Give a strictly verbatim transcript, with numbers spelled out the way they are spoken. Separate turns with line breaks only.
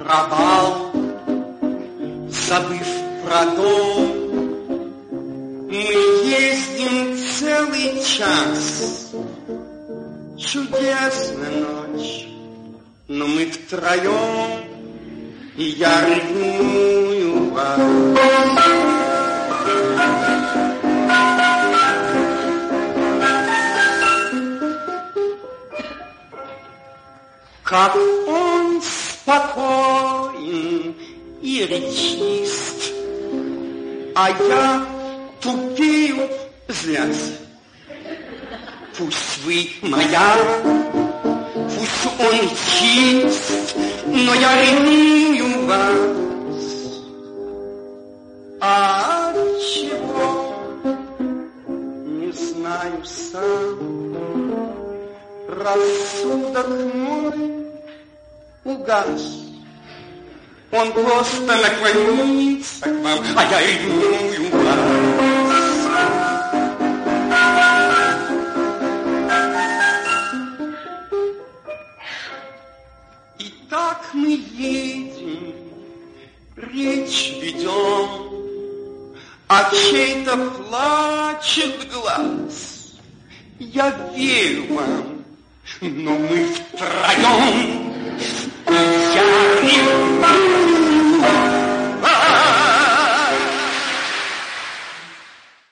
провал, забыв про дом. Мы ездим целый час, чудесная ночь, но мы втроем, и я ревную вас. Как он спокоен и речист, а я тупею, злясь. Пусть вы моя, пусть он чист, но я ревную вас. А чего, не знаю сам, рассудок мой угас. Он просто наклонится к вам, а я ревную вас. И так мы едем, речь ведем, а чей-то плачет глаз. Я верю вам, но мы втроем, и я ревную.